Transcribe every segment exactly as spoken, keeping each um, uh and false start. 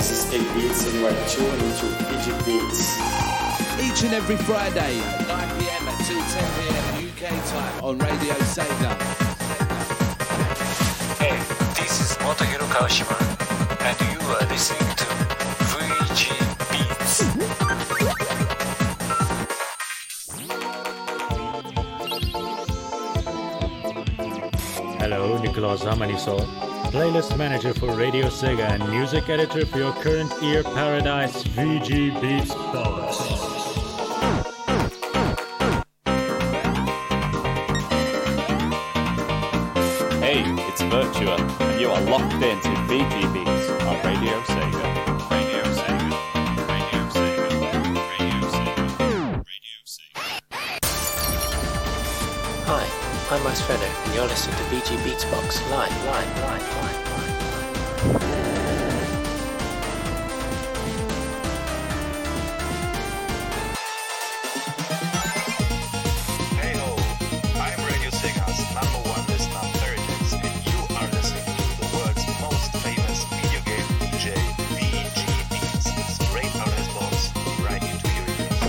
This is Big Beats and you are tuned into V G Beats. Each and every Friday at nine p.m. at two ten p.m. U K time on Radio Sega. Hey, this is Motohiro Kawashima and you are listening to V G Beats. Hello, Nicolas Amanisol, playlist manager for Radio Sega and music editor for your current ear paradise V G Beats Box. Hey, it's Virtua, and you are locked into V G Beats on Radio Sega. Radio Sega. Radio Sega. Radio Sega. Radio Sega. Hi, I'm Masfredo, and you're listening to V G Beats Box live, live, live, live, live. Hey ho, I'm Radio Sega's number one listener, Veritas, and you are listening to the world's most famous video game D J, V G Beats, straight out of his box, right into your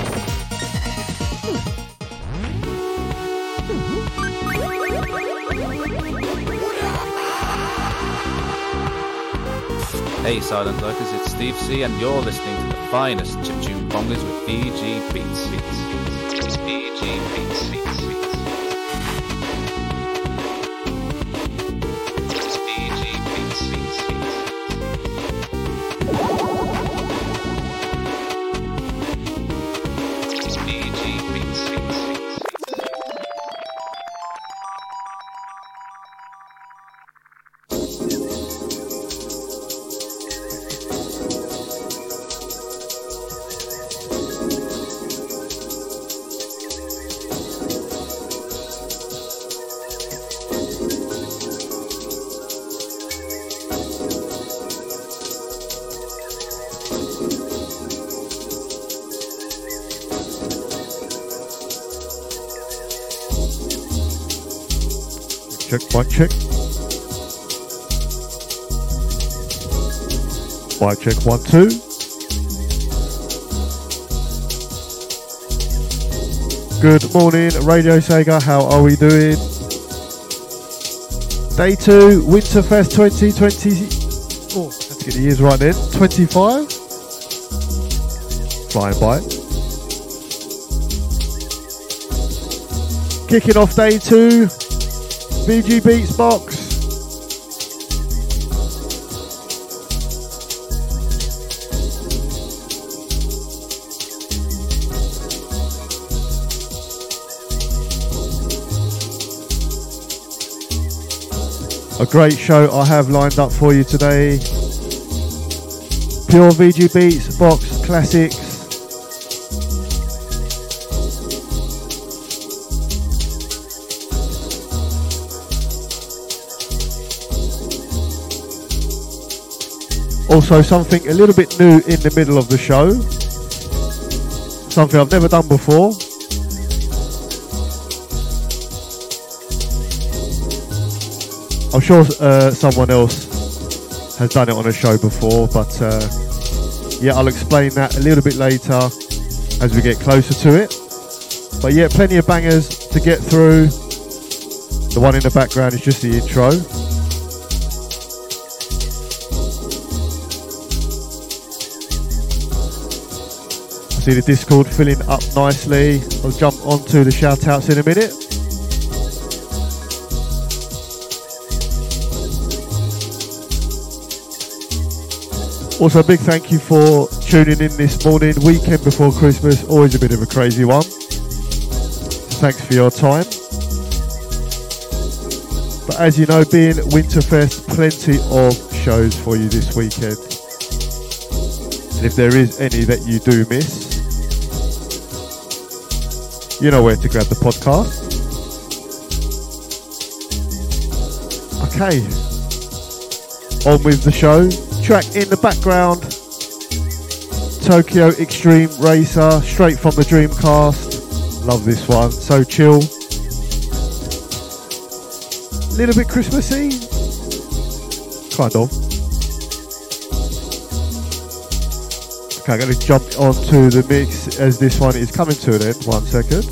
Hey Silent Lurkers, it's Steve C and you're listening to the finest chiptune bongers with V G Beats. Beats. V G Beats. Beats. Beats. V G Beats. Beats. Beats. V G Beats. Beats. Check, one check. Mic check, one, two. Good morning, Radio Sega. How are we doing? Day two, Winterfest twenty twenty. Oh, let's get the years right then. twenty-five. Flying by. Kicking off day two. V G Beats Box. A great show I have lined up for you today. Pure V G Beats Box classics. Also something a little bit new in the middle of the show. Something I've never done before. I'm sure uh, someone else has done it on a show before, but uh, yeah, I'll explain that a little bit later as we get closer to it. But yeah, plenty of bangers to get through. The one in the background is just the intro. See the Discord filling up nicely. I'll jump onto the shout outs in a minute. Also, a big thank you for tuning in this morning. Weekend before Christmas, always a bit of a crazy one. Thanks for your time. But as you know, being Winterfest, plenty of shows for you this weekend. And if there is any that you do miss, you know where to grab the podcast. Okay, on with the show. Track in the background, Tokyo Extreme Racer, straight from the Dreamcast. Love this one, so chill. A little bit Christmassy, kind of. Okay, I'm going to jump onto the mix as this one is coming to an end. One second.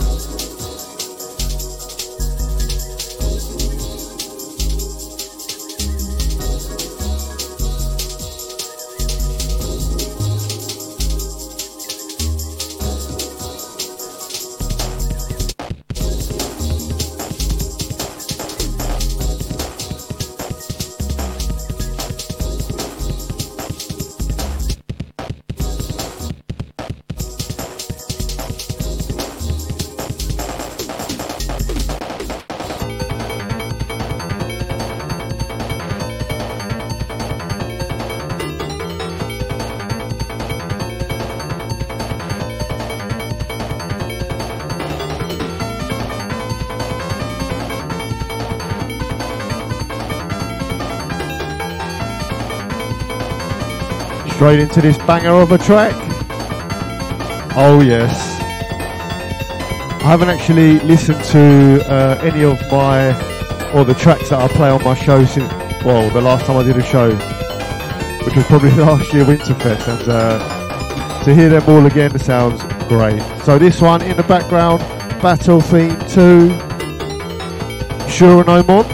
Straight into this banger of a track. Oh yes. I haven't actually listened to uh, any of my, or the tracks that I play on my show since, well, the last time I did a show, which was probably last year Winterfest, and uh, to hear them all again sounds great. So this one in the background, Battle Theme two, Sure No More.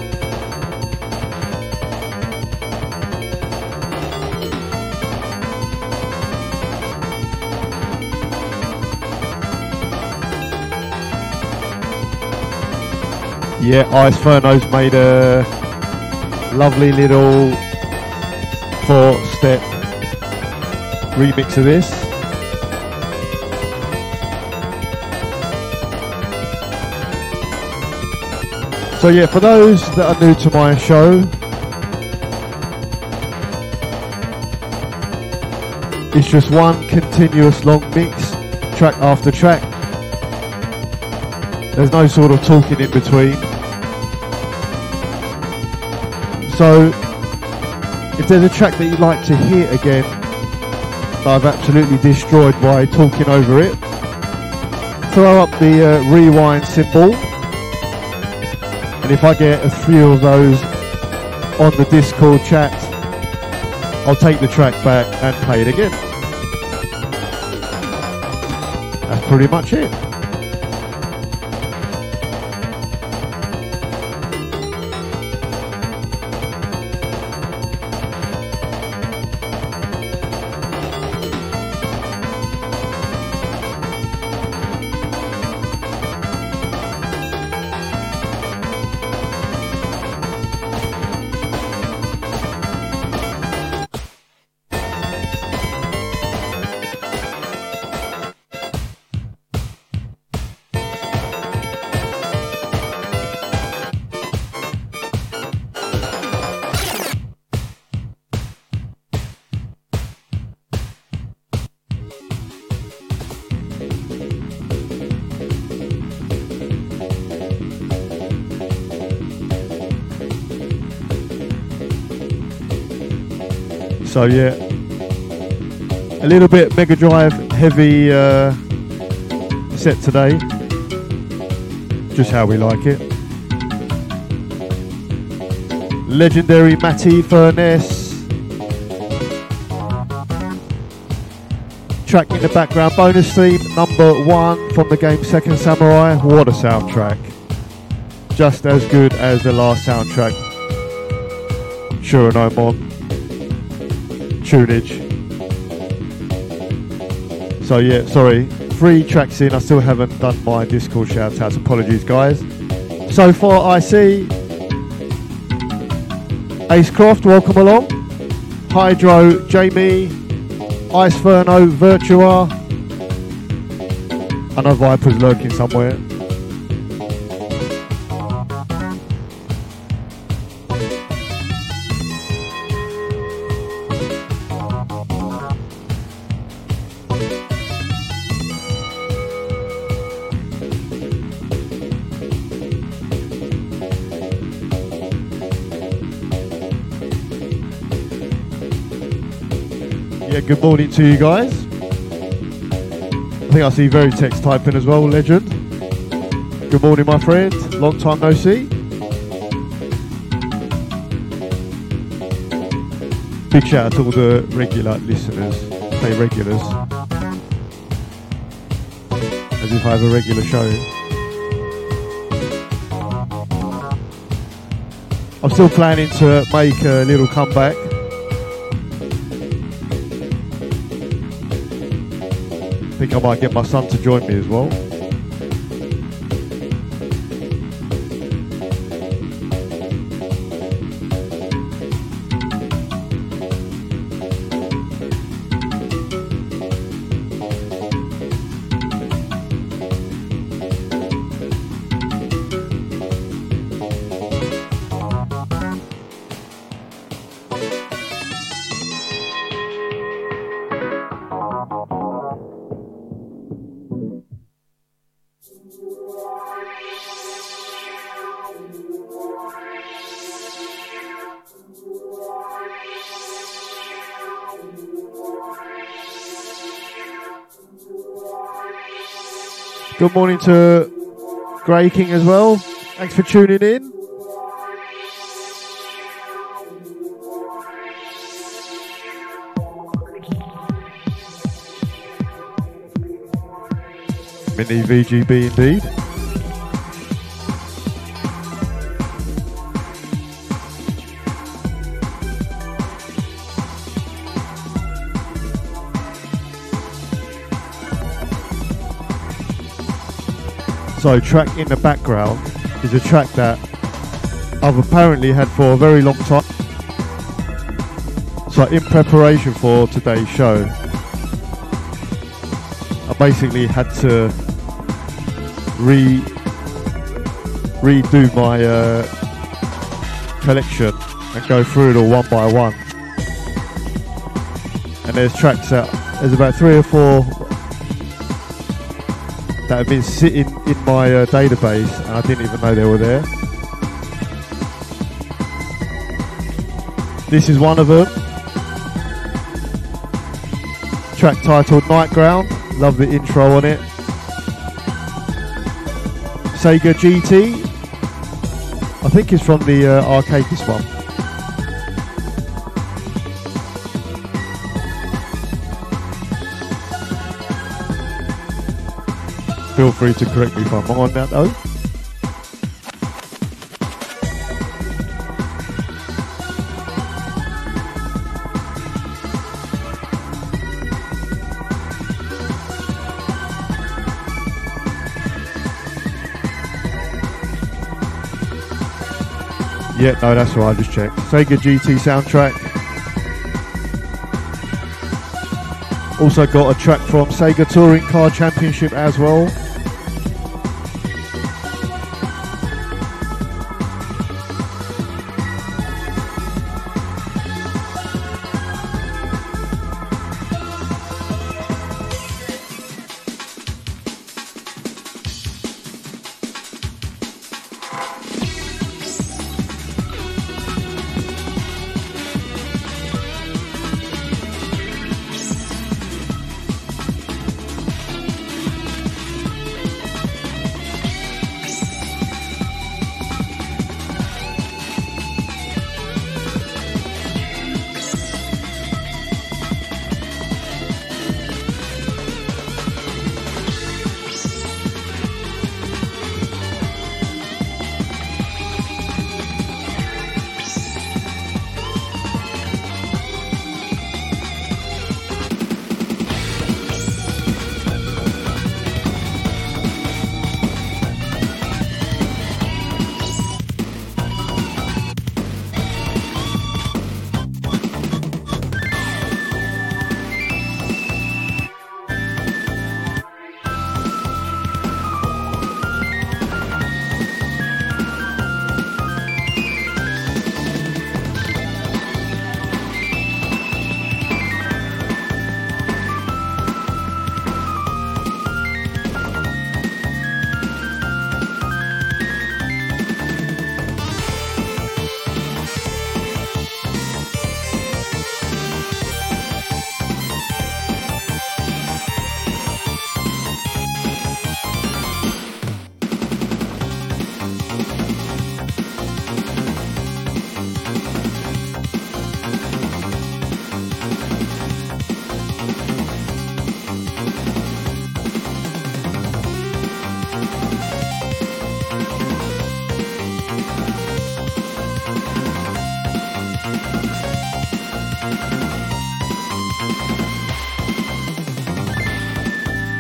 Yeah, Ice Furno's made a lovely little four-step remix of this. So yeah, for those that are new to my show, it's just one continuous long mix, track after track. There's no sort of talking in between. So, if there's a track that you'd like to hear again, that I've absolutely destroyed by talking over it, throw up the uh, rewind symbol, and if I get a few of those on the Discord chat, I'll take the track back and play it again. That's pretty much it. So yeah, a little bit Mega Drive heavy uh, set today, just how we like it. Legendary Matty Furness, track in the background, bonus theme number one from the game Second Samurai. What a soundtrack, just as good as the last soundtrack. Sure No More tunage. So yeah, sorry, three tracks in, I still haven't done my Discord shout outs, apologies guys. So far I see Ace Croft, welcome along, Hydro, Jamie, Ice Furno, Virtua, I know Viper's lurking somewhere. Yeah, good morning to you guys. I think I see Veritex typing as well, legend. Good morning, my friend. Long time no see. Big shout out to all the regular listeners. say regulars, as if I have a regular show. I'm still planning to make a little comeback. I think I might get my son to join me as well. Good morning to Grey King as well. Thanks for tuning in. Mini V G B indeed. So, track in the background is a track that I've apparently had for a very long time. So, in preparation for today's show, I basically had to re redo my uh, collection and go through it all one by one. And there's tracks that there's about three or four that have been sitting in my uh, database and I didn't even know they were there. This is one of them. Track titled Nightground. Love the intro on it. Sega G T. I think it's from the uh, arcade, this one. Feel free to correct me if I'm wrong on that though. Yeah, no, that's right, I just checked. Sega G T soundtrack. Also got a track from Sega Touring Car Championship as well.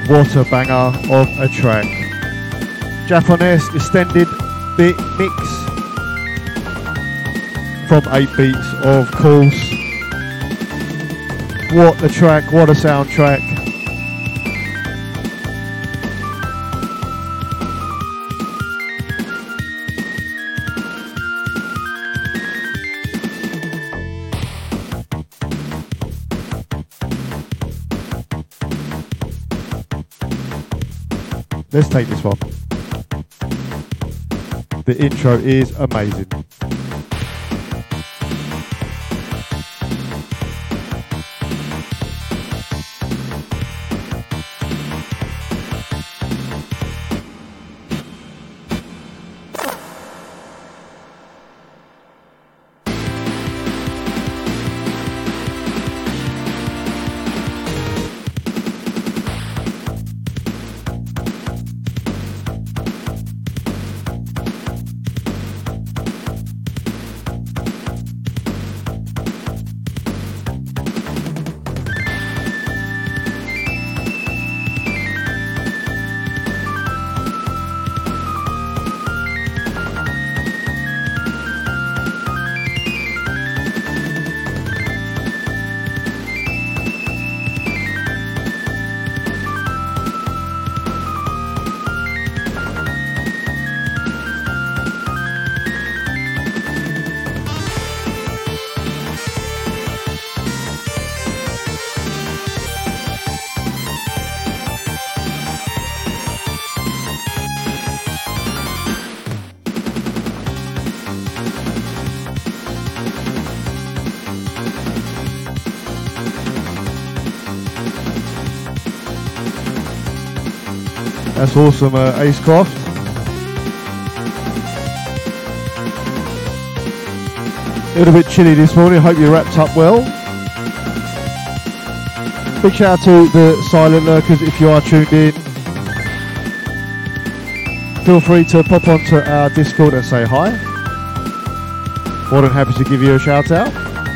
What a banger of a track. Japanese extended bit mix from eight beats, of course. What a track, what a soundtrack. Let's take this one. The intro is amazing. That's awesome, uh, Acecroft. A little bit chilly this morning, hope you wrapped up well. Big shout out to the silent lurkers if you are tuned in. Feel free to pop onto our Discord and say hi. More than happy to give you a shout out.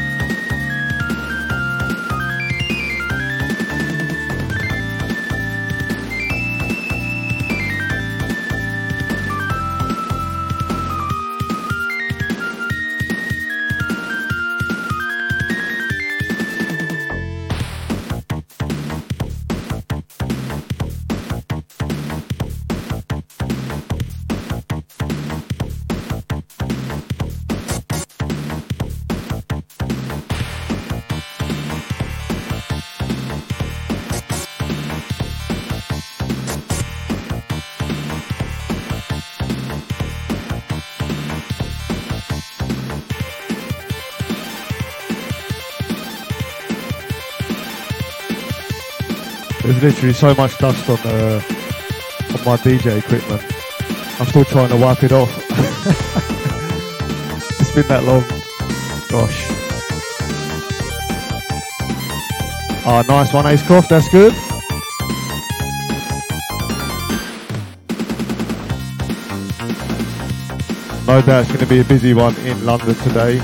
There's literally so much dust on uh, on my D J equipment. I'm still trying to wipe it off. It's been that long. Gosh. Ah, nice one, Acecroft. That's good. No doubt it's going to be a busy one in London today.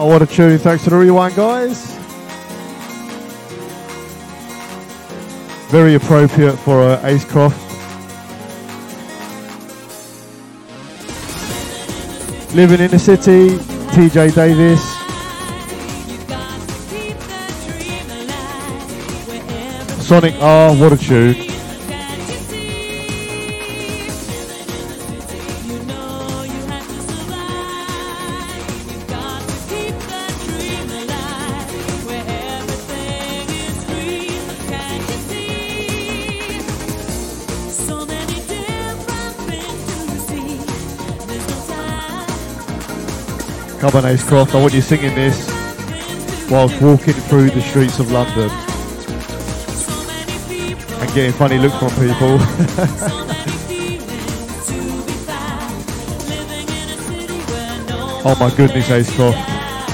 Oh, what a tune. Thanks for the rewind, guys. Very appropriate for uh, Ace Croft. Living in the City, T J Davis. Sonic R, what a tune. Come on, Ace Croft, I want you singing this whilst walking through the streets of London and getting funny looks from people. Oh my goodness, Ace Croft.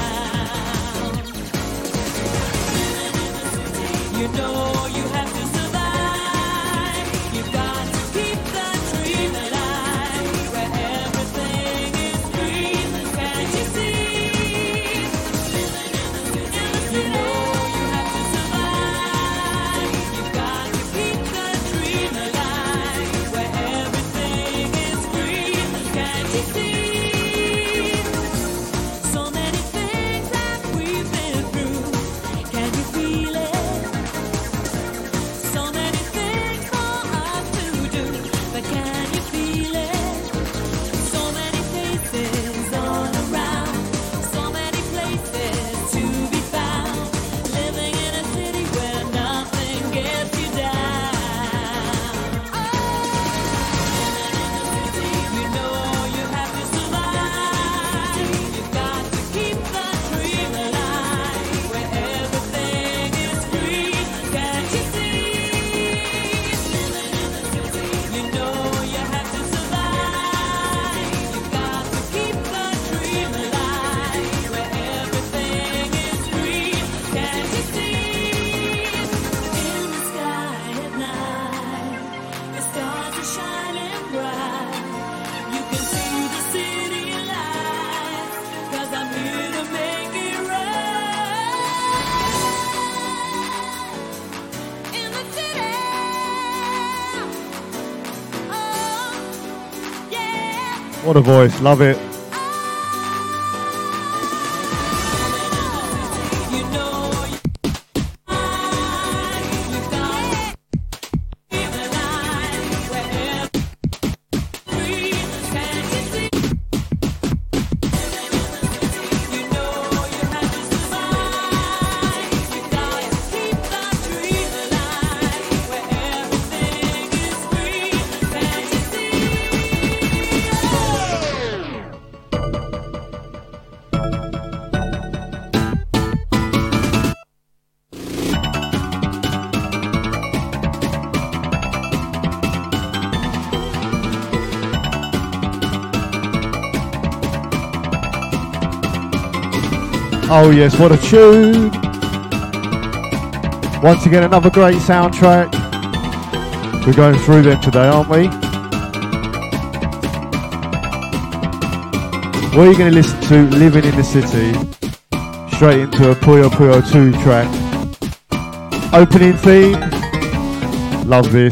What a voice, love it. Oh yes, what a tune! Once again, another great soundtrack. We're going through them today, aren't we? What are you going to listen to? Living in the City. Straight into a Puyo Puyo two track. Opening theme. Love this.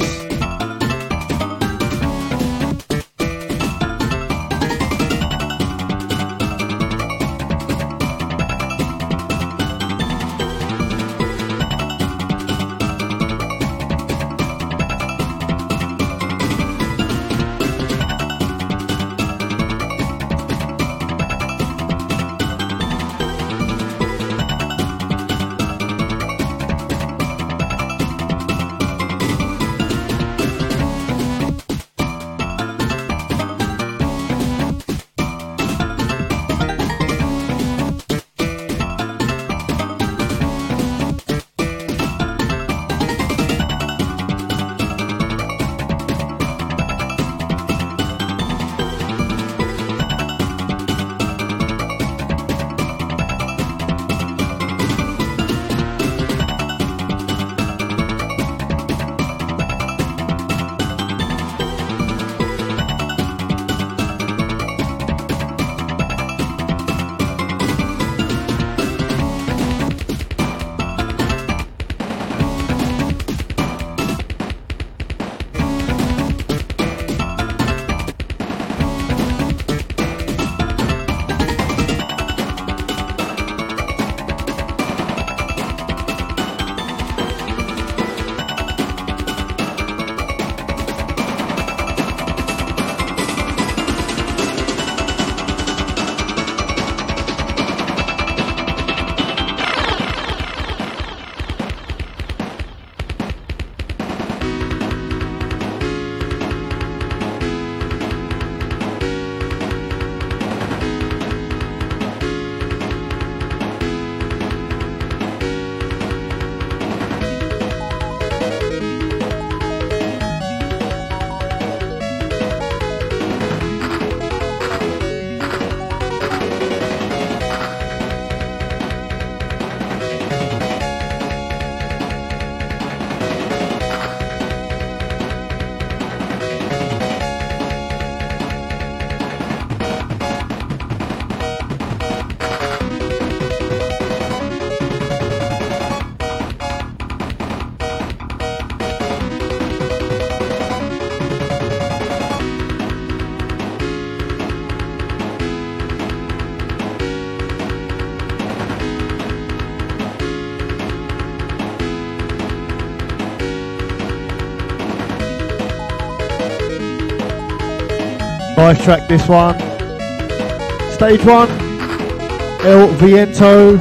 Nice track, this one. Stage one, El Viento.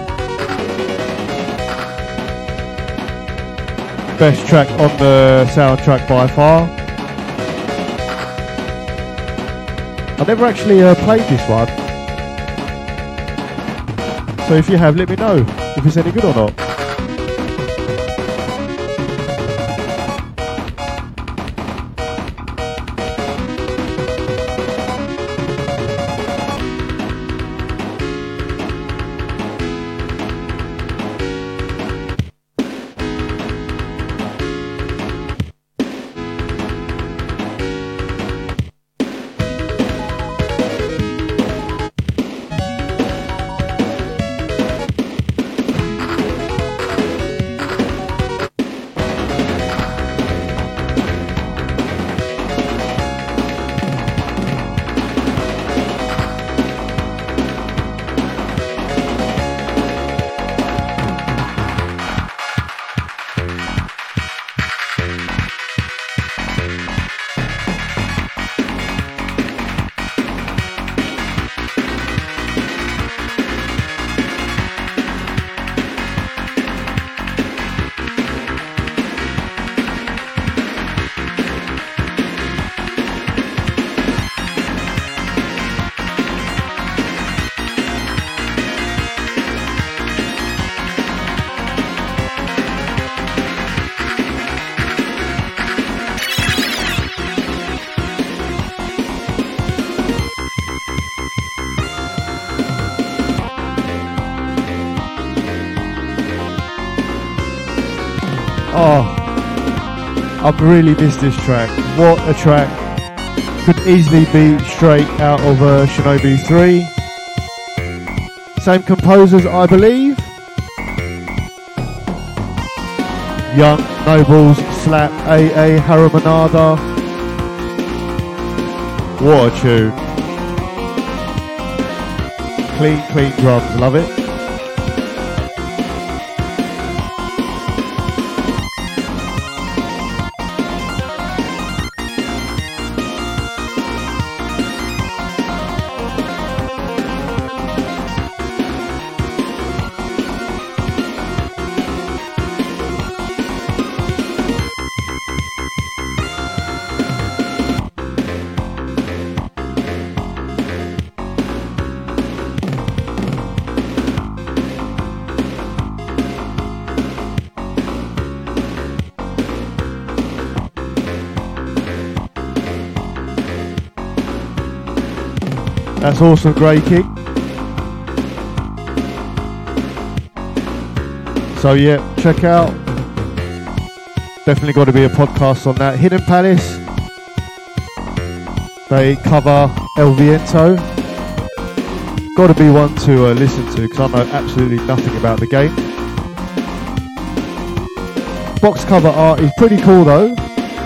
Best track on the soundtrack by far. I never actually uh, played this one. So if you have, let me know if it's any good or not. Oh, I've really missed this track. What a track. Could easily be straight out of uh, Shinobi three. Same composers, I believe. Young Nobles, Slap, A A, Haramanada. What a tune. Clean, clean drums, love it. That's awesome, Grey King. So yeah, check out. Definitely got to be a podcast on that. Hidden Palace. They cover El Viento. Got to be one to uh, listen to because I know absolutely nothing about the game. Box cover art is pretty cool though.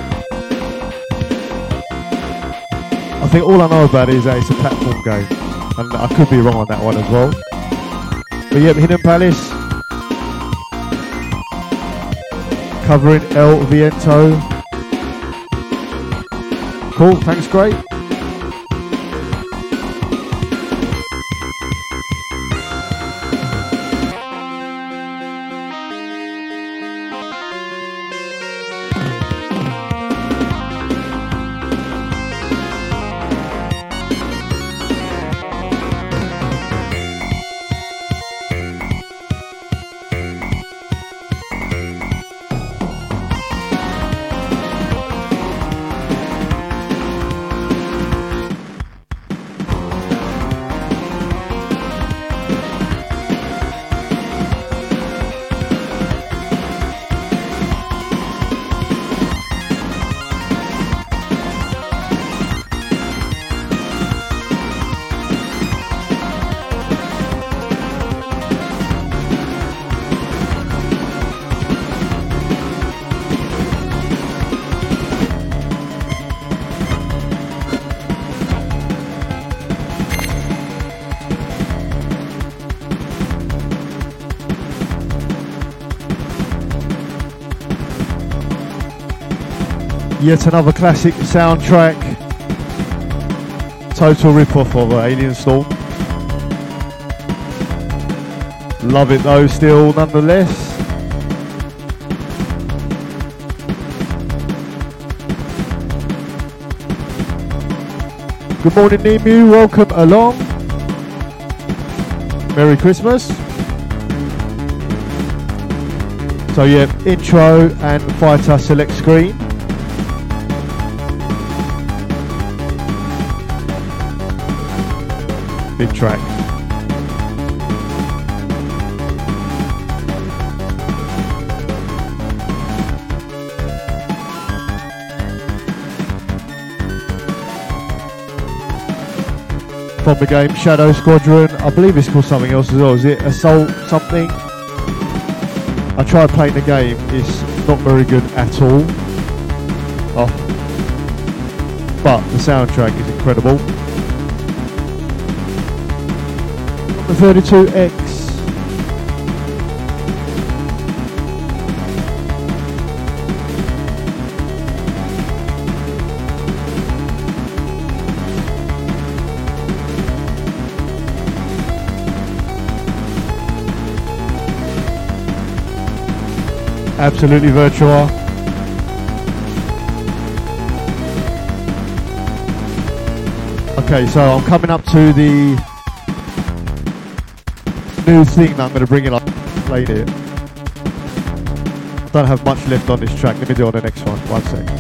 I think all I know about it is that it's a platform game, and I could be wrong on that one as well. But yeah, Hidden Palace covering El Viento. Cool, thanks, great. Yet another classic soundtrack. total rip-off of uh, Alien Storm. Love it though, still, nonetheless. Good morning, Nemu. Welcome along. Merry Christmas. So yeah, intro and fighter select screen. Big track. From the game Shadow Squadron, I believe it's called something else as well. Is it Assault something? I tried playing the game, it's not very good at all. Oh. But the soundtrack is incredible. The thirty-two X. Absolutely Virtua. Okay, so I'm coming up to the new thing that I'm going to bring in. I played it. I don't have much left on this track. Let me do it on the next one. One sec.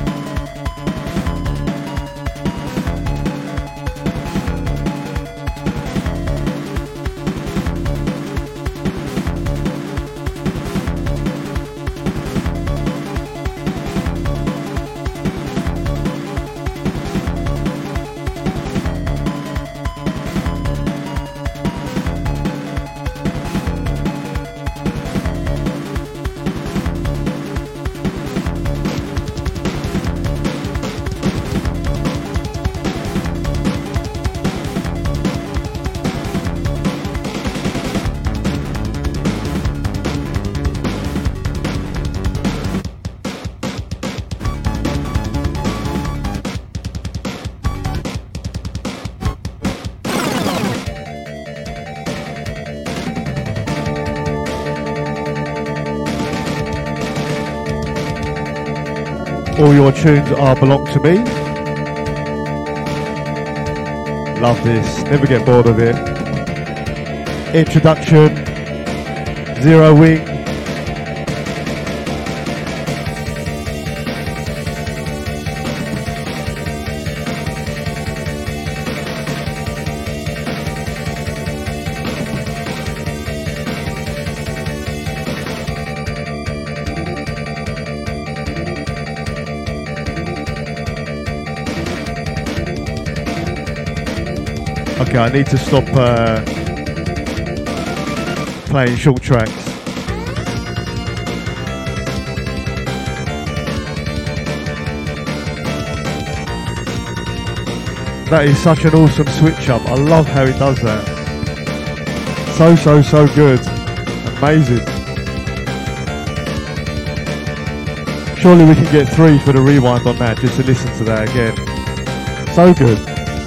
All your tunes are belong to me. Love this, never get bored of it. Introduction, Zero Wing. Okay, I need to stop uh, playing short tracks. That is such an awesome switch up. I love how it does that. So, so, so good. Amazing. Surely we can get three for the rewind on that, just to listen to that again. So good.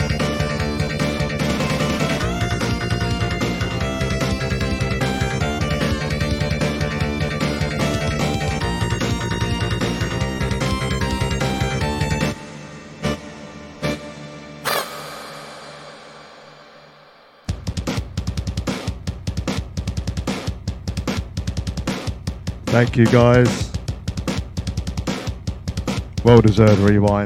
Thank you guys. Well deserved rewind.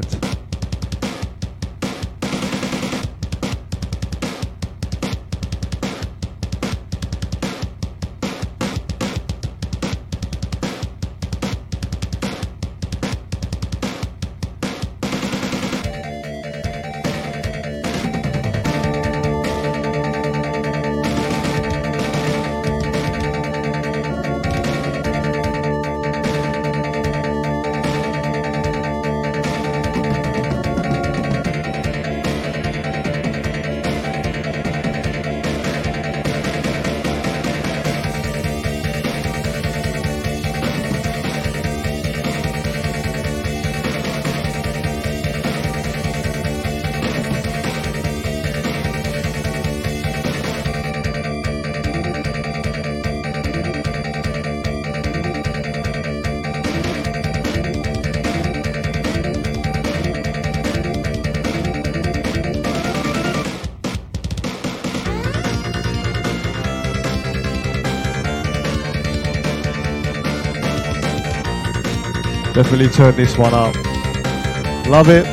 Definitely turn this one up. Love it.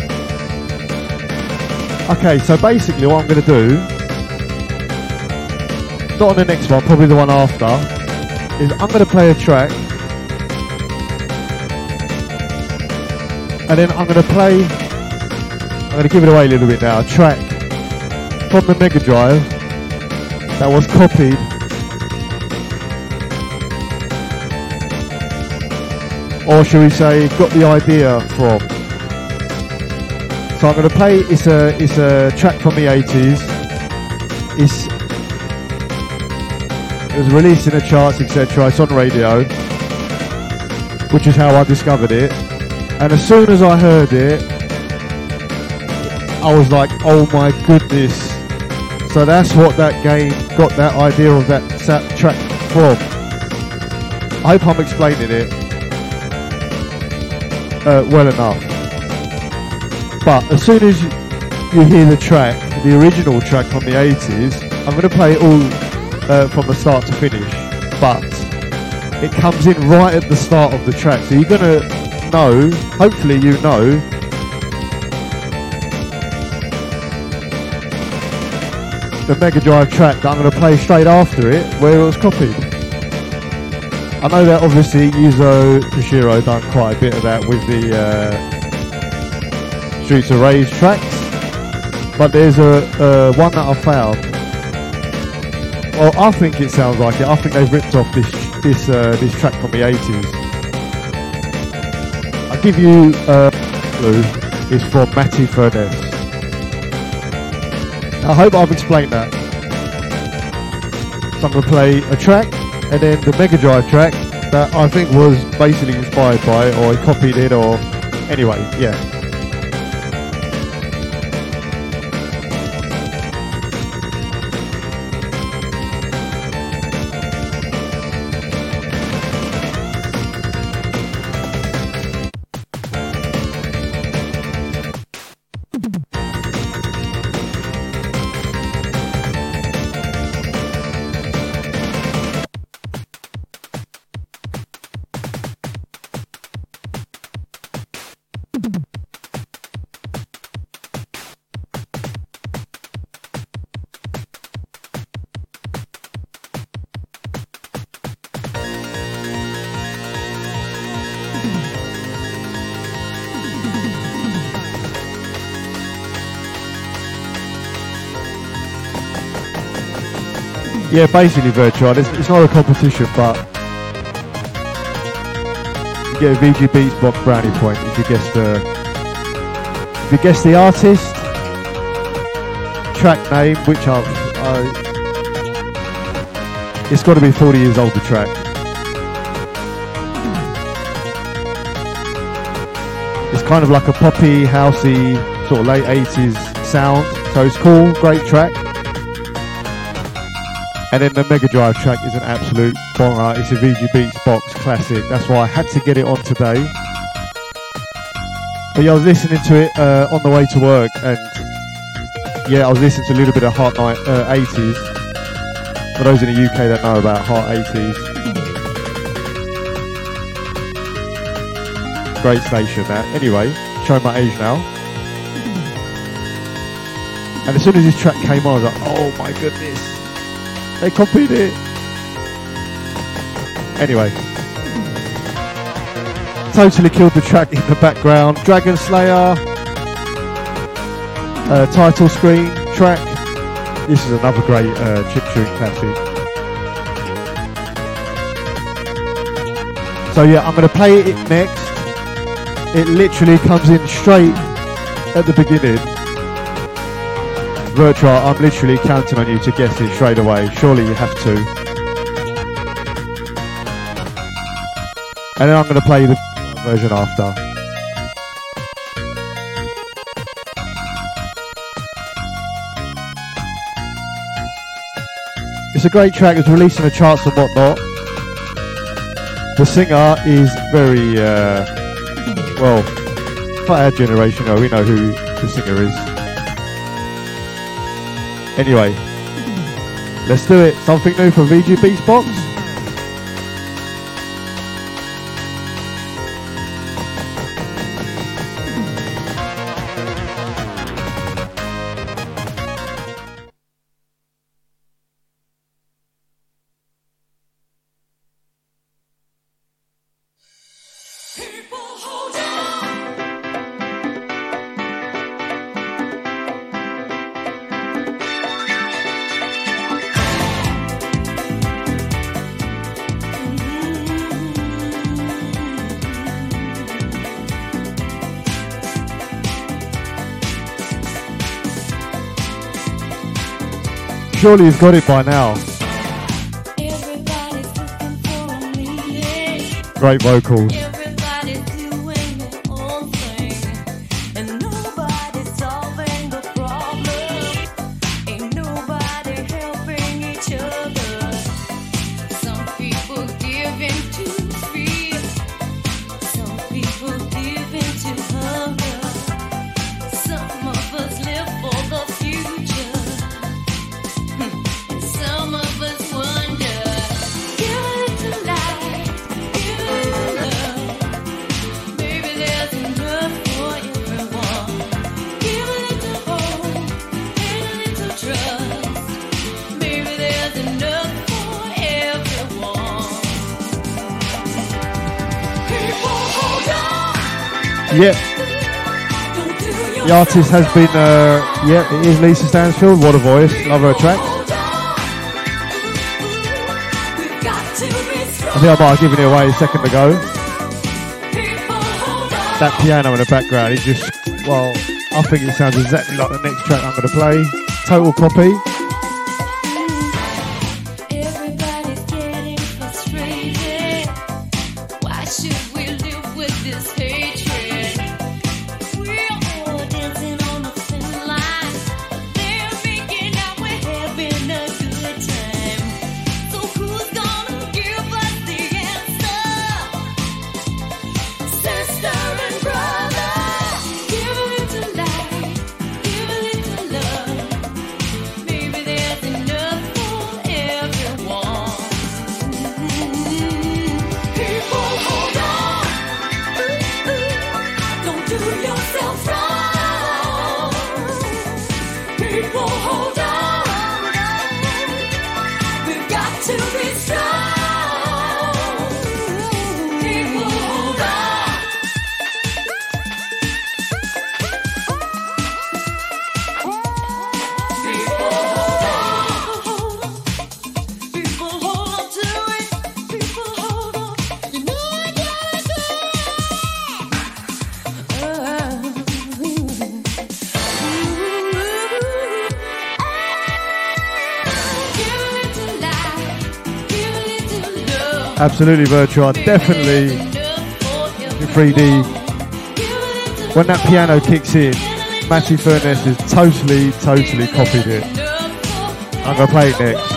Okay, so basically what I'm going to do, not on the next one, probably the one after, is I'm going to play a track, and then I'm going to play, I'm going to give it away a little bit now, a track from the Mega Drive that was copied or shall we say got the idea from. So I'm going to play, it's a, it's a track from the eighties, it's, it was released in the charts, etc, it's on radio, which is how I discovered it, and as soon as I heard it, I was like, oh my goodness. So that's what that game got that idea of that, that track from. I hope I'm explaining it uh, well enough. But as soon as you hear the track, the original track from the eighties, I'm going to play it all uh, from the start to finish. But it comes in right at the start of the track. So you're going to know, hopefully you know, the Mega Drive track that I'm going to play straight after it, where it was copied. I know that obviously Yuzo Koshiro done quite a bit of that with the uh, Streets of Rage tracks, but there's a uh, one that I found. Well, I think it sounds like it. I think they've ripped off this this uh, this track from the eighties. I'll give you a uh, clue. It's from Matty Furness. I hope I've explained that. So I'm going to play a track, and then the Mega Drive track that I think was basically inspired by it, or he copied it, or anyway, yeah. Yeah, basically Virtual. It's, it's not a competition, but you get a V G Beats Box brownie point if you guess the if you guess the artist, track name, which I've uh, it's got to be forty years old. The track. It's kind of like a poppy, housey, sort of late eighties sound. So it's cool, great track. And then the Mega Drive track is an absolute bonger. It's a V G Beats Box classic. That's why I had to get it on today. But yeah, I was listening to it uh, on the way to work, and yeah, I was listening to a little bit of Heart Night uh, eighties. For those in the U K that know about Heart eighties. Great station that. Anyway, showing my age now. And as soon as this track came on, I was like, oh my goodness. They copied it. Anyway. Totally killed the track in the background. Dragon Slayer. Uh, title screen track. This is another great uh, chip tune classic. So yeah, I'm going to play it next. It literally comes in straight at the beginning. Virtual, I'm literally counting on you to guess it straight away. Surely you have to. And then I'm going to play the version after. It's a great track. It's released in the charts and whatnot. The singer is very, uh, well, for our generation, oh, we know who the singer is. Anyway, let's do it. Something new for V G Beats Box. surely you've got it by now. Great vocals. Yep. The artist has been, uh, yeah, it is Lisa Stansfield. What a voice. Love her tracks. I think I might have given it away a second ago. That piano in the background, it just, well, I think it sounds exactly like the next track I'm going to play. Total copy. Absolutely, Virtua. Definitely in three D. When that piano kicks in, Matty Furness has totally, totally copied it. I'm going to play it next.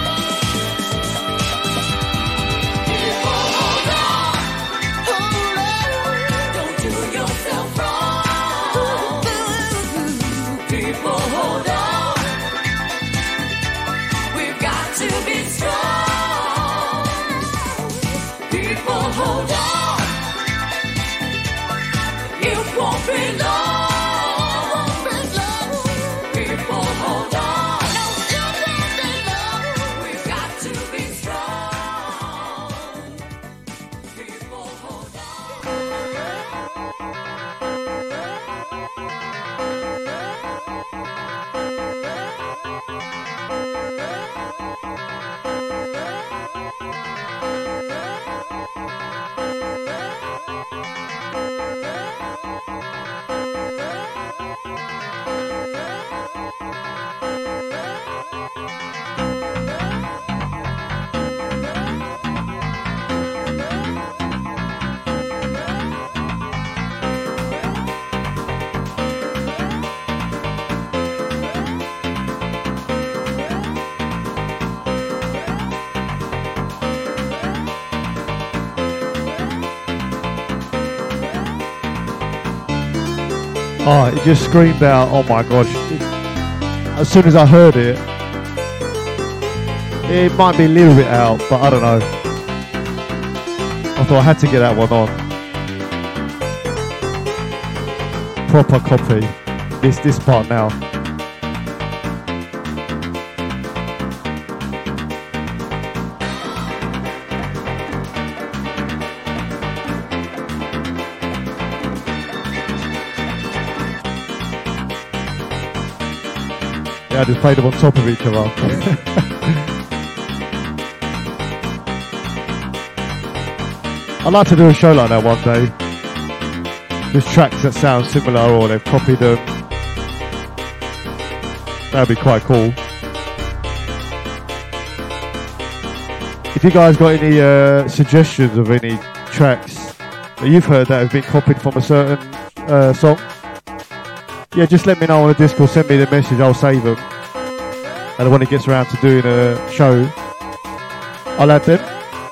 Oh, it just screamed out, oh my gosh. As soon as I heard it, it might be a little bit out, but I don't know. I thought I had to get that one on. Proper copy. This, this part now. Yeah, I just played them on top of each other. I'd like to do a show like that one day. There's tracks that sound similar or they've copied them. That'd be quite cool. If you guys got any uh, suggestions of any tracks that you've heard that have been copied from a certain uh, song, yeah, just let me know on the Discord, send me the message, I'll save them. And when it gets around to doing a show, I'll add them.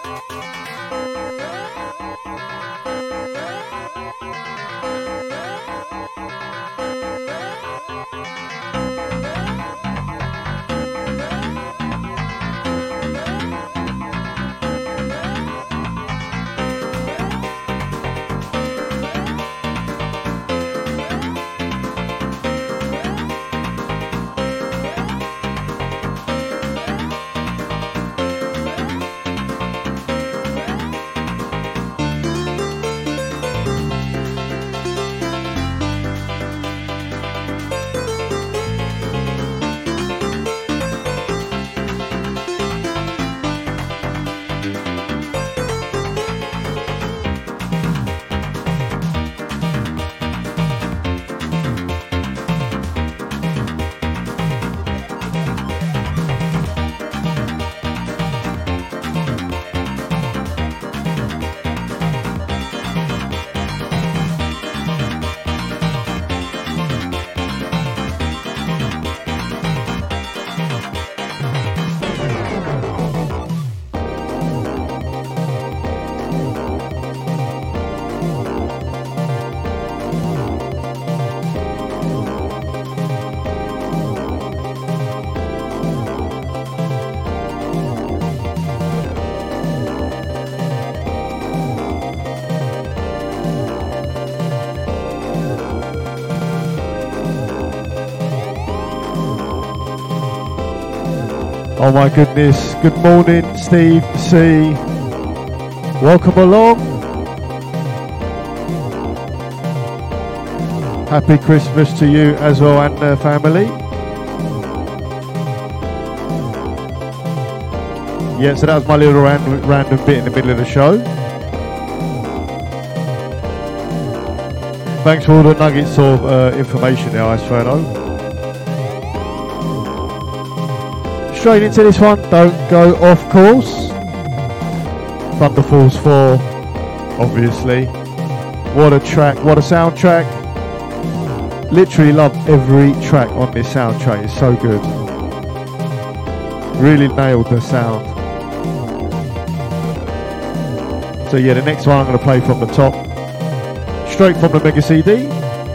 Oh my goodness, good morning Steve C. Welcome along. Happy Christmas to you as well and the family. Yeah, so that was my little random, random bit in the middle of the show. Thanks for all the nuggets of uh, information there, Ice Ferno. Straight into this one, don't go off course. Thunder Force four, obviously. What a track, what a soundtrack. Literally love every track on this soundtrack, it's so good. Really nailed the sound. So yeah, the next one I'm going to play from the top. Straight from the Mega C D.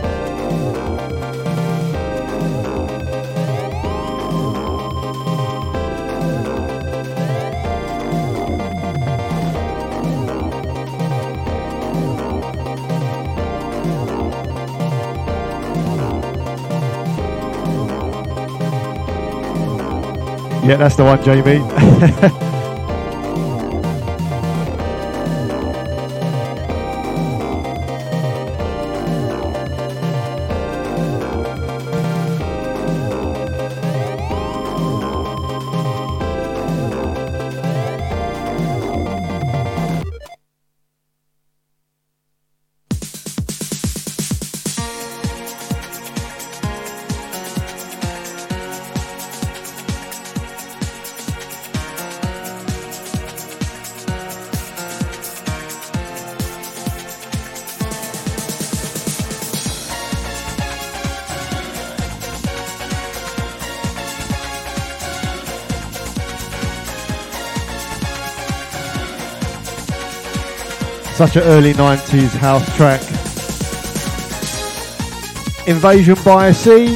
Yeah, that's the one, Jamie. Such an early nineties house track. Invasion by a Sea.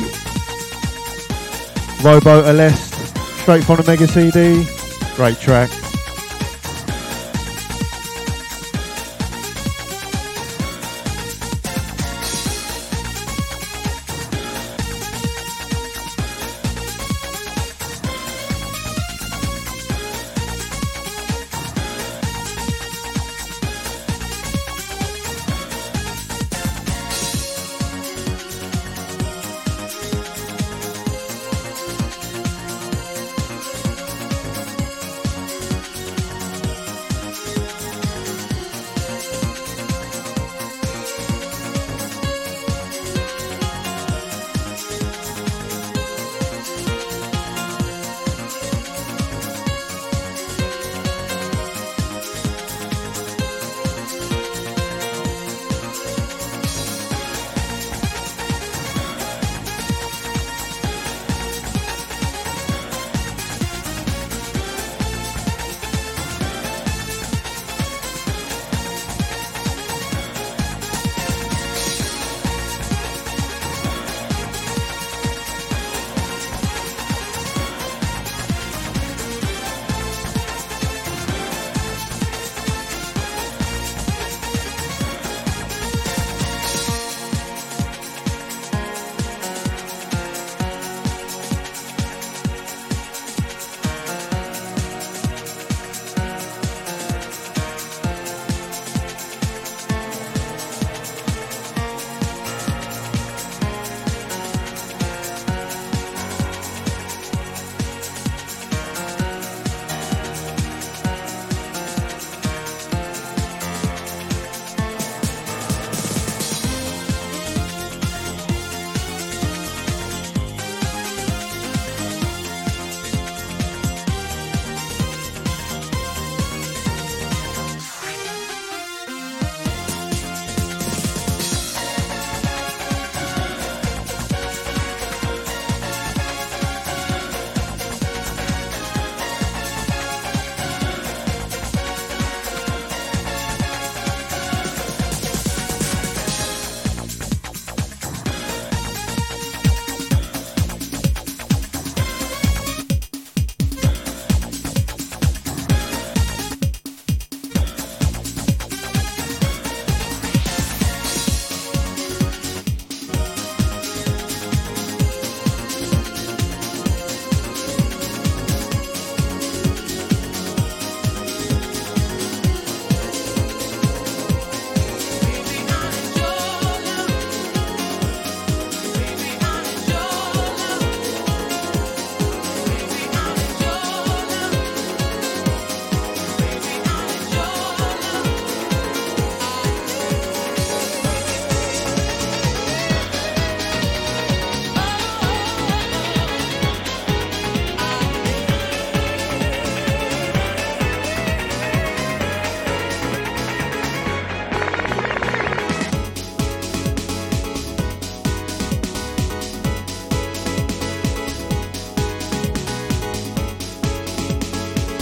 Robo Alest. Straight from the Mega C D. Great track.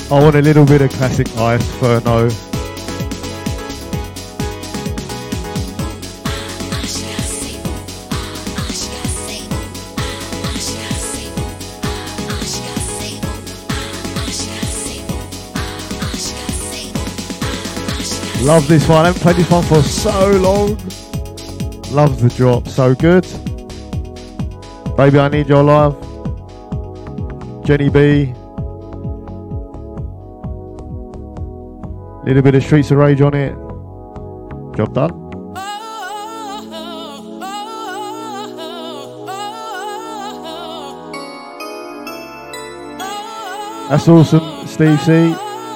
I want a little bit of classic ice, Furno. Love this one. I haven't played this one for so long. Love the drop. So good. Baby, I Need Your Love. Jenny B. Little bit of Streets of Rage on it. Job done. That's awesome, Steve C.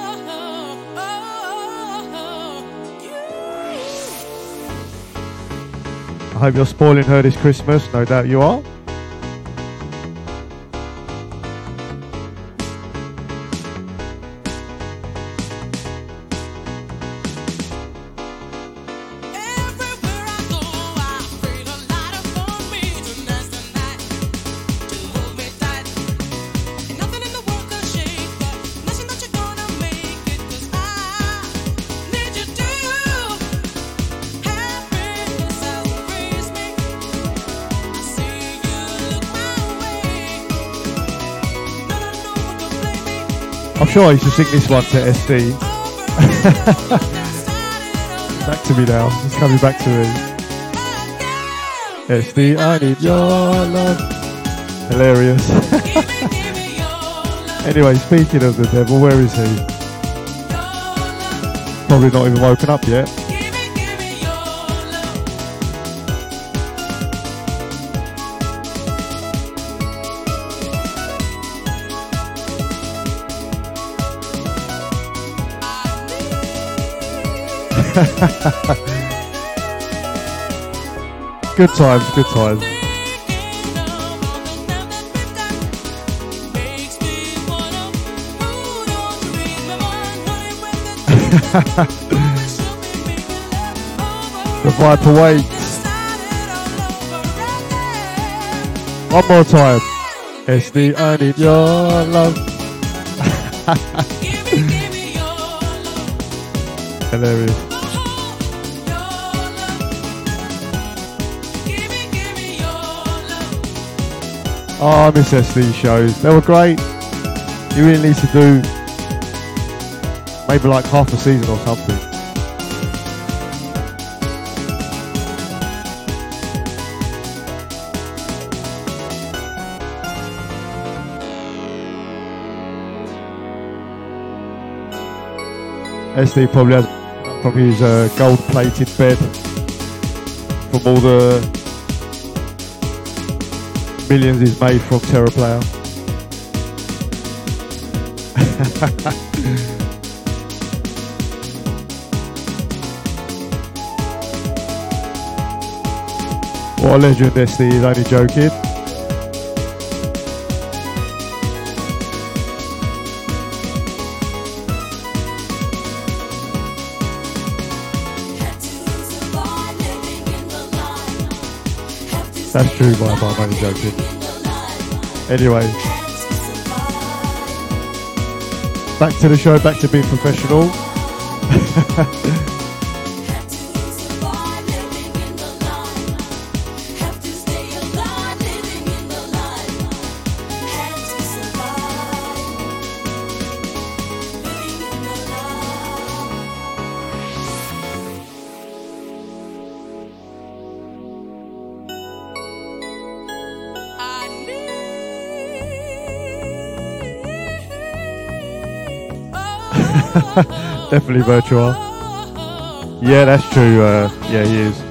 I hope you're spoiling her this Christmas. No doubt you are. I'm sure I used to sing this one to S D. Back to me now. It's coming back to me. S D, I need your love. Hilarious. Anyway, speaking of the devil, where is he? Probably not even woken up yet. Good times, good times. The Viper waits. One more time. S D, I need your love. Hilarious. Oh, I miss S D shows. They were great. You really need to do maybe like half a season or something. S D probably has from his uh, gold-plated bed from all the millions he's made from Terror Player. What a legend S D is, only joking. That's true, my I'm only joking. Anyway, back to the show, back to being professional. Definitely Virtual. Yeah, that's true. Uh, yeah, he is.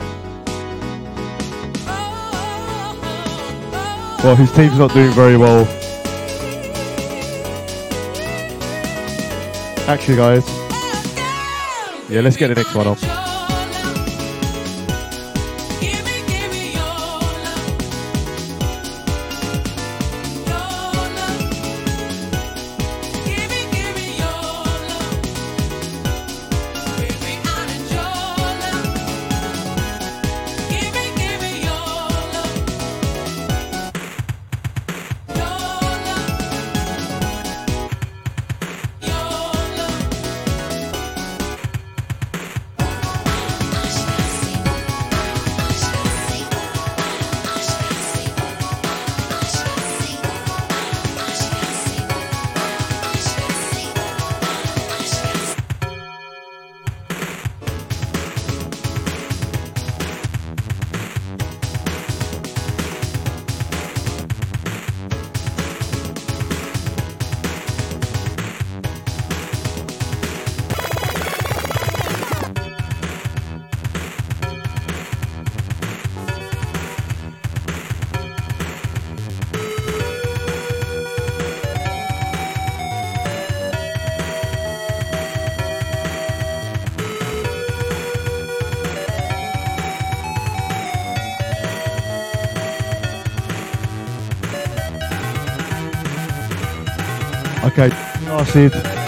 Well, his team's not doing very well. Actually, guys. Yeah, let's get the next one off. Okay, lasted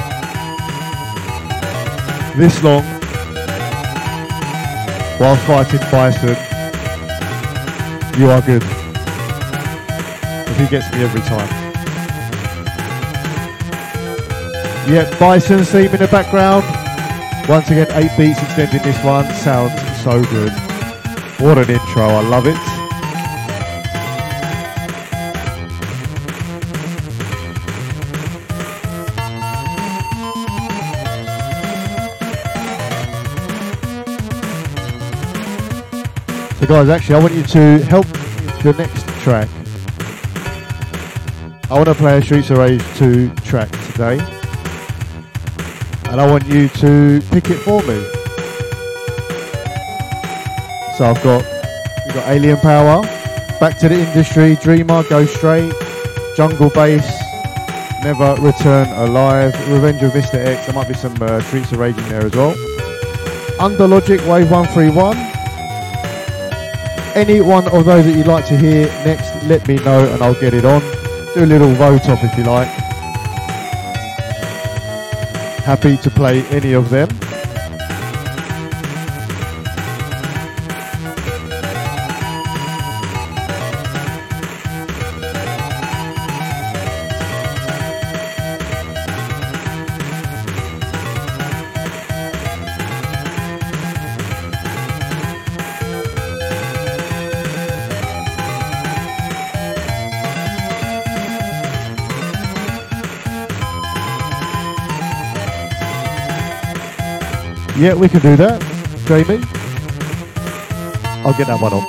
this long while fighting Bison. You are good. Because he gets me every time. Yep, Bison's theme in the background. Once again, eight beats extending this one. Sounds so good. What an intro, I love it. So guys, actually I want you to help the next track. I want to play a Streets of Rage two track today. And I want you to pick it for me. So I've got, we've got Alien Power, Back to the Industry, Dreamer, Go Straight, Jungle Bass, Never Return Alive, Revenge of Mister X, there might be some uh, Streets of Rage in there as well. Under Logic, Wave one three one. Any one of those that you'd like to hear next, let me know and I'll get it on. Do a little vote off if you like. Happy to play any of them. Yeah, we can do that, Jamie. I'll get that one on.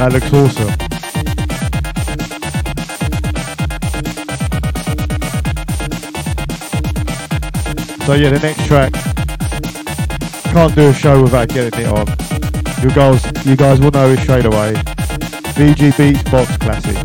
That looks awesome. So yeah, the next track, can't do a show without getting it on. You guys, you guys will know it straight away. V G Beats Box Classic.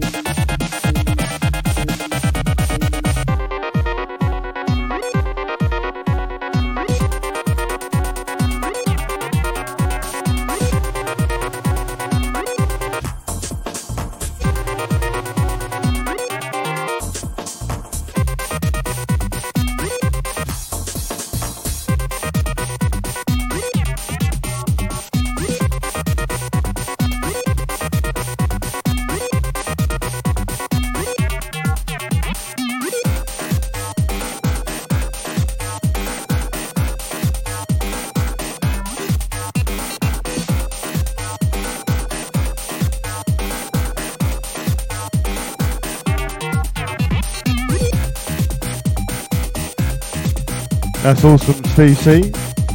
That's awesome, Steve C.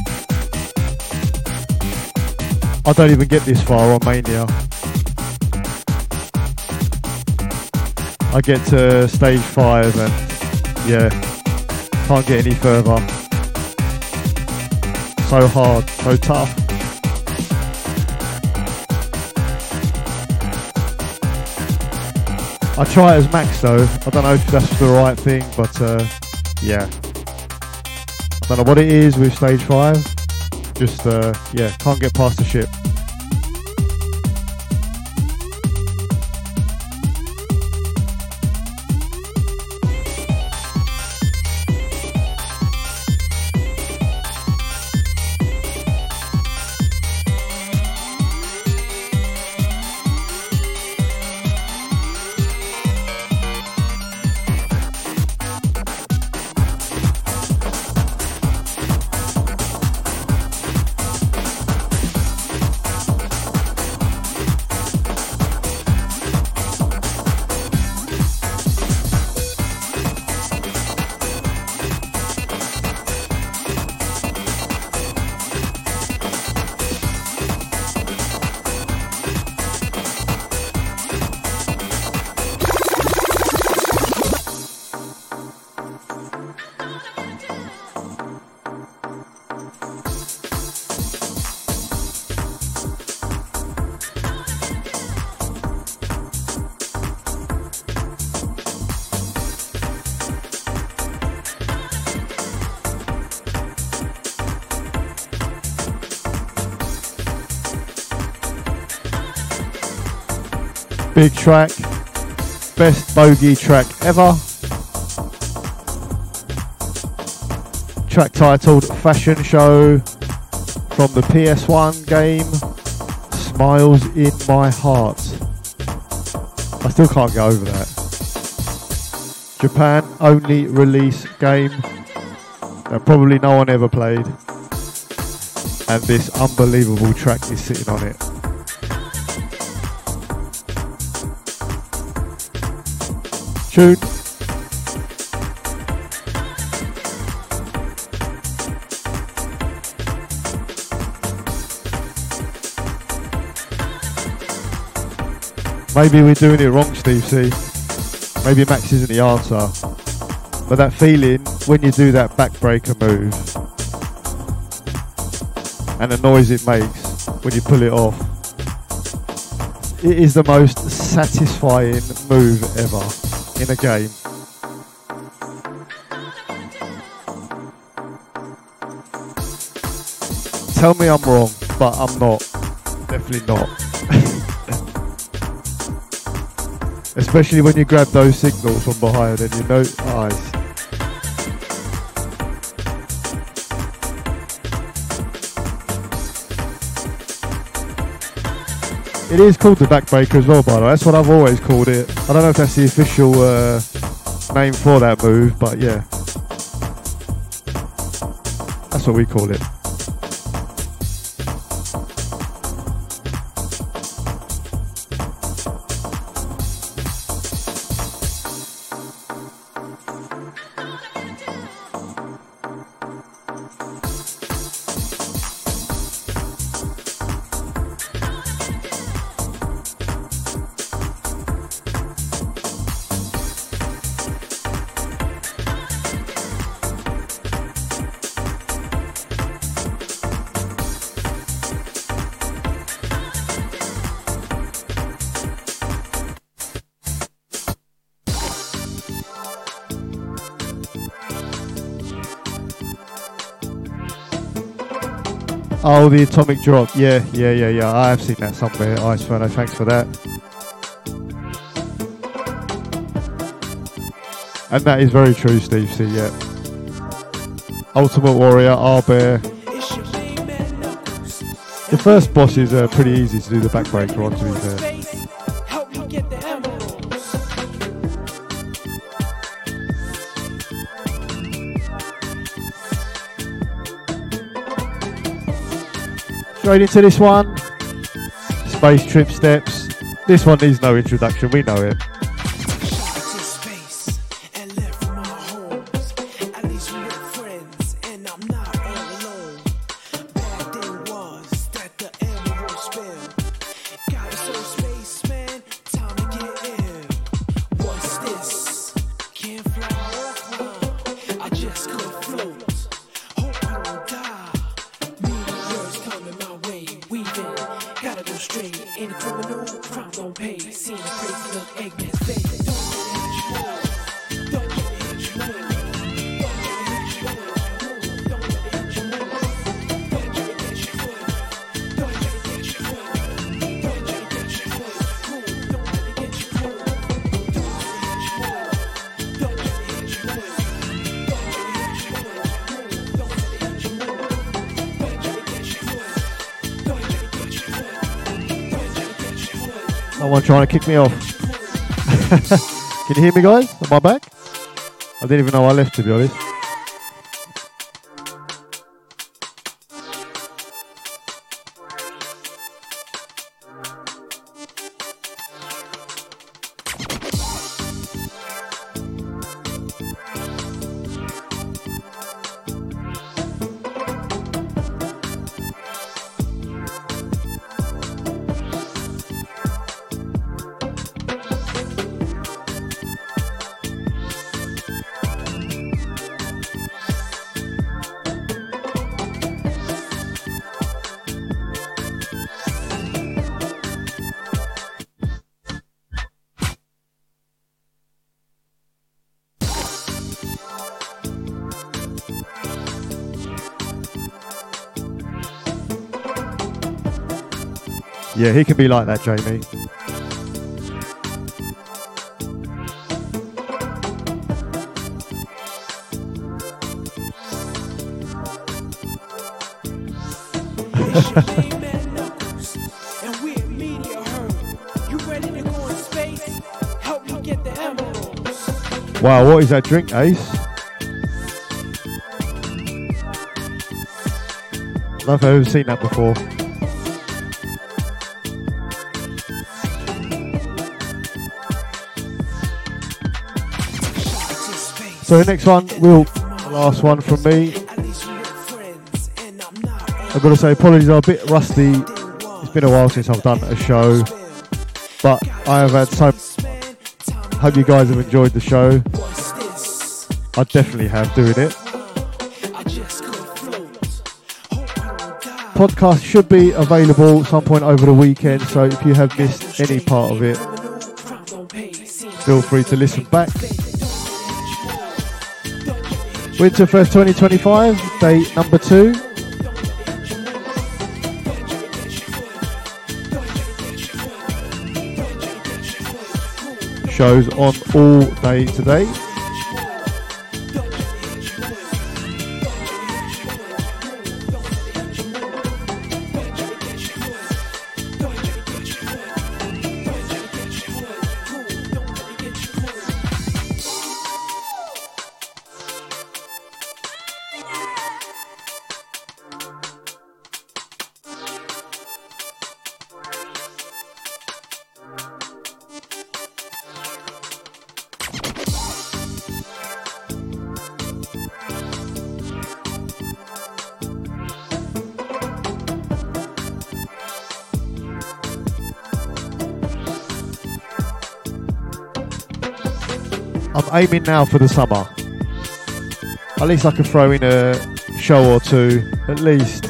I don't even get this far on Mania. I get to stage five and yeah, can't get any further. So hard, so tough. I try it as max though. I don't know if that's the right thing, but uh, yeah. I don't know what it is with stage five. Just, uh, yeah, can't get past the ship. Big track, best bogey track ever. Track titled Fashion Show from the P S one game, Smiles in My Heart. I still can't get over that. Japan only release game that probably no one ever played, and this unbelievable track is sitting on it. Tune. Maybe we're doing it wrong, Steve C. Maybe Max isn't the answer. But that feeling when you do that backbreaker move and the noise it makes when you pull it off, it is the most satisfying move ever in a game. Tell me I'm wrong, but I'm not. Definitely not. Especially when you grab those signals from behind and you know, eyes. It is called the backbreaker as well, by the way. That's what I've always called it. I don't know if that's the official uh, name for that move, but yeah. That's what we call it. Oh, the atomic drop. Yeah, yeah, yeah, yeah. I have seen that somewhere. Ice Furno, thanks for that. And that is very true, Steve C. Yeah. Ultimate Warrior, R-Bear. The first boss is uh, pretty easy to do the backbreaker on, to be fair. Straight into this one. Space Trip Steps. This one needs no introduction, we know it. Someone trying to kick me off. Can you hear me, guys? Am I back? I didn't even know I left, to be honest. Yeah, he can be like that, Jamie. Wow, what is that drink, Ace? I don't know if I've ever seen that before. So the next one, will the last one from me. I've got to say, apologies, I'm a bit rusty. It's been a while since I've done a show, but I have had so. Hope you guys have enjoyed the show. I definitely have doing it. Podcast should be available some point over the weekend, so if you have missed any part of it, feel free to listen back. Winterfest twenty twenty-five, day number two. Shows on all day today. I'm aiming now for the summer. At least I can throw in a show or two, at least.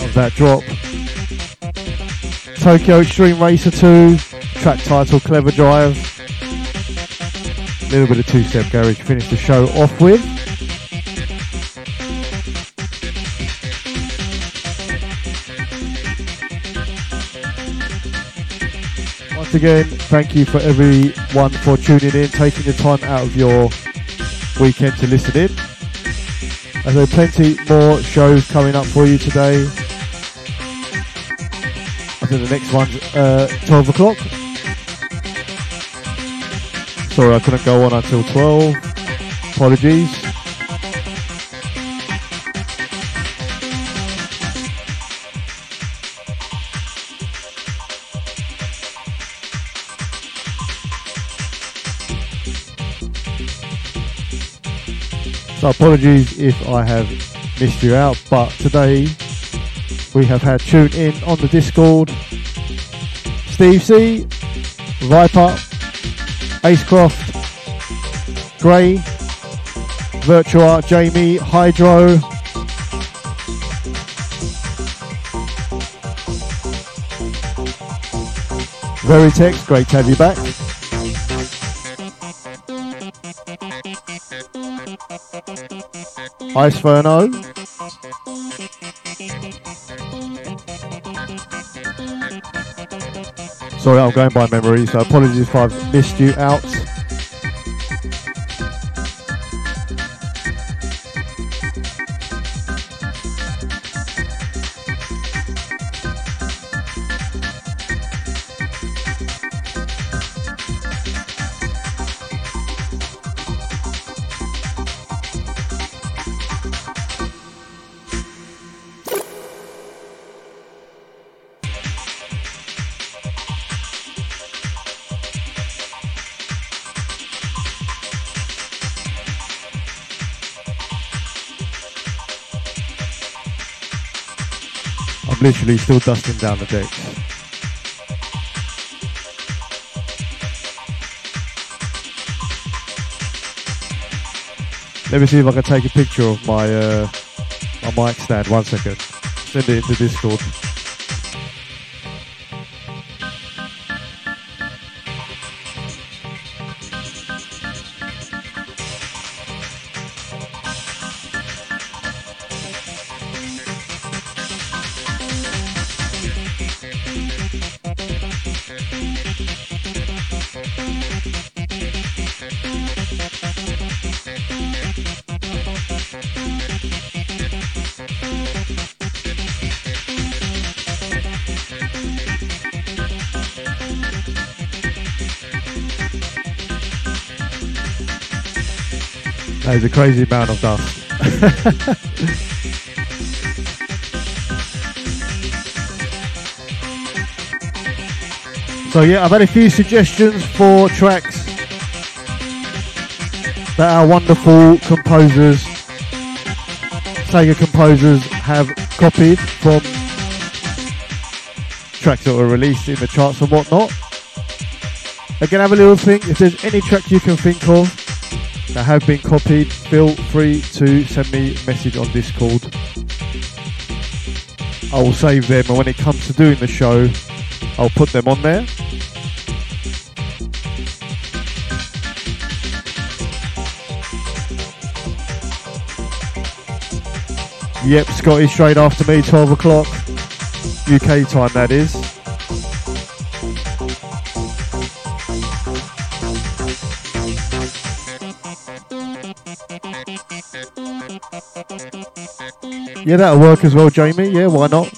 of that drop. Tokyo Extreme Racer two, track title Clever Drive. A little bit of two-step garage to finish the show off with. Once again, thank you for everyone for tuning in, taking the time out of your weekend to listen in. And there are plenty more shows coming up for you today. I think the next one's uh, twelve o'clock. Sorry, I couldn't go on until twelve. Apologies. So apologies if I have missed you out, but today we have had tune in on the Discord Steve C, Viper, Acecroft, Gray, Virtua, Jamie, Hydro, Veritex, great to have you back. Iceferno, sorry, I'm going by memory, so apologies if I've missed you out. I'm literally still dusting down the decks. Let me see if I can take a picture of my uh, my mic stand. One second. Send it into Discord. That is a crazy amount of dust. So yeah, I've had a few suggestions for tracks that our wonderful composers, Sega composers, have copied from tracks that were released in the charts and whatnot. Again, have a little think. If there's any track you can think of that have been copied, feel free to send me a message on Discord. I will save them, and when it comes to doing the show, I'll put them on there. Yep, Scotty straight after me, twelve o'clock U K time, that is. Yeah, that'll work as well, Jamie. Yeah, why not?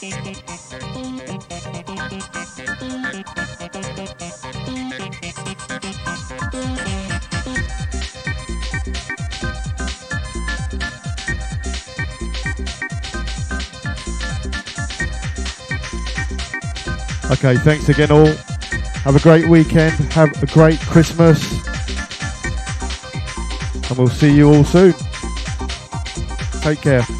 Okay, thanks again all. Have a great weekend. Have a great Christmas. And we'll see you all soon. Take care.